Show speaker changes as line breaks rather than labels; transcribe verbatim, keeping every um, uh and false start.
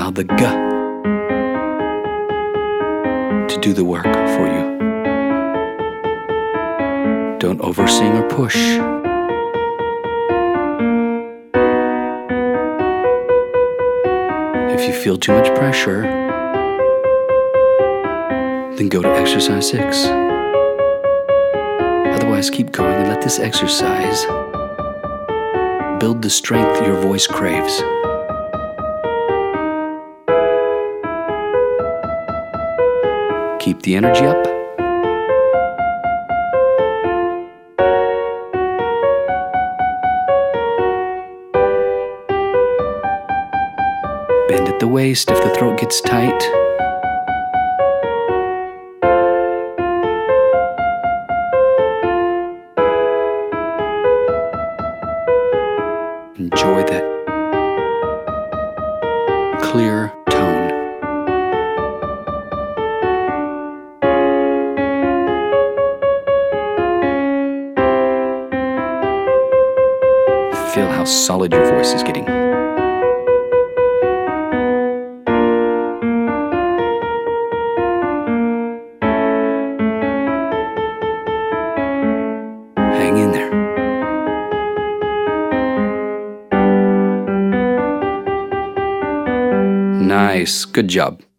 Allow the G to do the work for you. Don't oversing or push. If you feel too much pressure, then go to exercise six. Otherwise, keep going and let this exercise build the strength your voice craves. Keep the energy up. Bend at the waist if the throat gets tight. Enjoy that clear tone. Feel how solid your voice is getting. Hang in there. Nice. Good job.